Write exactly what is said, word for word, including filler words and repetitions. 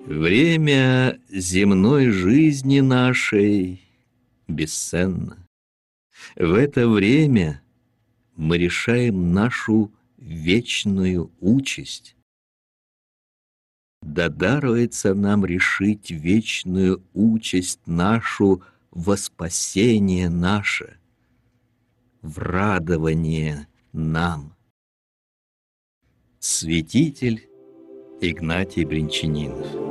Время земной жизни нашей бесценно. В это время мы решаем нашу вечную участь. Да даруется нам решить вечную участь нашу во спасение наше, в радование нам. Святитель Игнатий Бринчанинов.